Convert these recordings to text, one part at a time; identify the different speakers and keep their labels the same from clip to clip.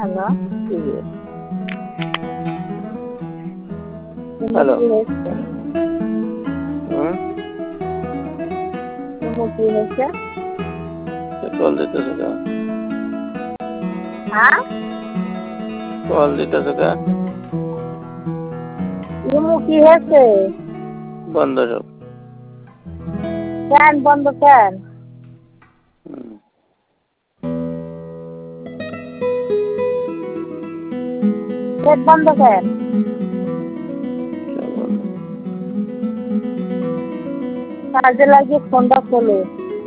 Speaker 1: Hello.
Speaker 2: কি যে? Hello.
Speaker 1: কি হয়েছে? কি হয়েছে?
Speaker 2: কল দিতেছে কে?
Speaker 1: হ্যাঁ?
Speaker 2: কল দিতেছে কে?
Speaker 1: কি হয়েছে?
Speaker 2: বন্ধ সব।
Speaker 1: কেন বন্ধ কেন? নেট বন্ধ কেন? চার্জে লাগিয়ে ফোনটা খোলো।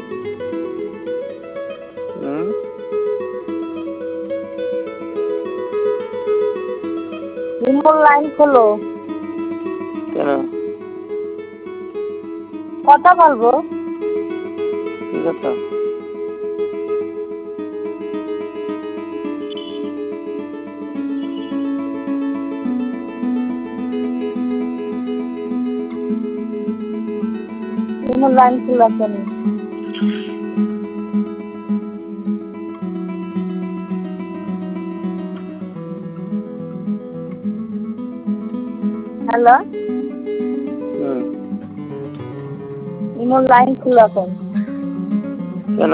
Speaker 1: রিমোট লাইন খোলো।
Speaker 2: কেন?
Speaker 1: কথা বলবো।
Speaker 2: কি কথা?
Speaker 1: রিমোট লাইন খোলা কেন? হ্যালো। রিমোট লাইন খোলা কেন?
Speaker 2: কেন?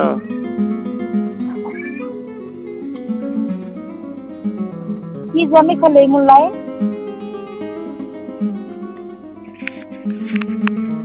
Speaker 1: কি জমি খোলে রিমোট লাইন?